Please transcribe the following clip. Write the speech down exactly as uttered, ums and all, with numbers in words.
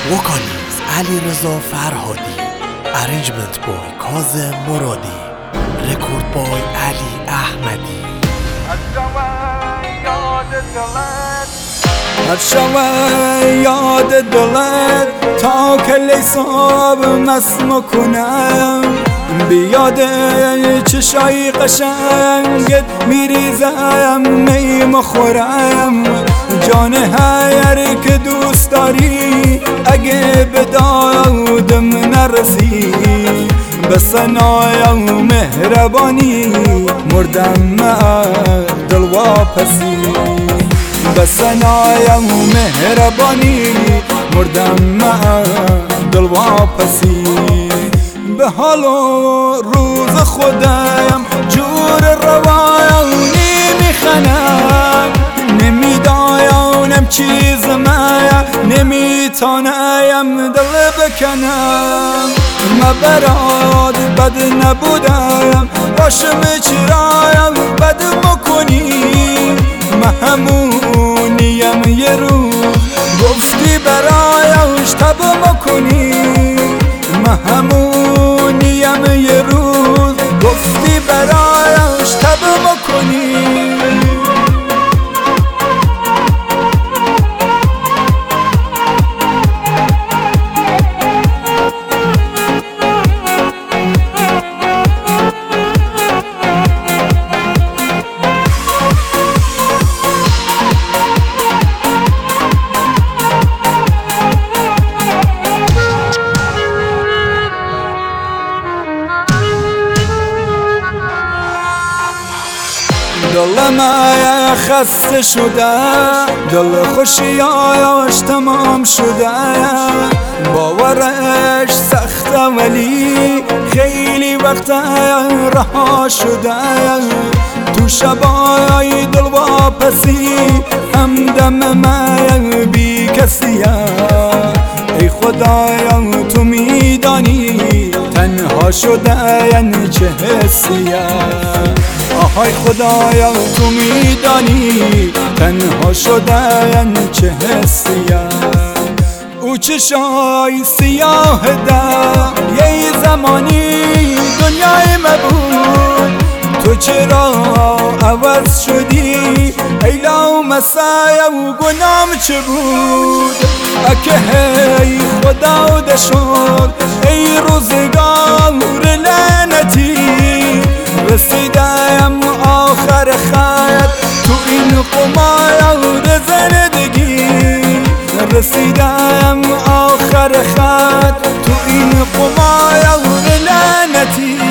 وکالیز علیرضا فرهادی، ارنجمنت بای کاظم مرادی، رکورد بای علی احمدی. هر شوه یاد دلت تا که لیساب نسم کنم، بیاد چشای قشنگت میریزم میم خورم. جان هر که دوست داری اگه به دادم نرسی، به ثنای و مهربانی مردم دل واپسی. به ثنای و مهربانی مردم دل واپسی. به حال و روز خودم جور روانی میخنم، نمیدانم چیز مایا نمیتانم دل بکنم. ما برات بد نبودم باشم چرایم بد مکنی. ما همونیم یه روز گفتی برایش تب مکنی. ما همونیم یه روز گفتی برایش تب مکنی. دل ما خسته شده، دل خوشیاش تمام شده. باورش سخته ولی خیلی وقت رها شده. تو شبای دل واپسی همدم من بی کسیه. ای خدایا تو میدانی تنها شده یعنی چه حسیه. آهای خدایا تو میدانی تنها شده یعنی چه حسیه. او چشای سیاه ده یه زمانی دنیای مبود. تو چرا عوض شدی ایلا مسایه و گنام چه بود. اکه هی خدا دشد ای روزگار لعنتی. رسیدم آخر خط تو این قمار زندگی. رسیدم آخر خط تو این قمار لعنتی.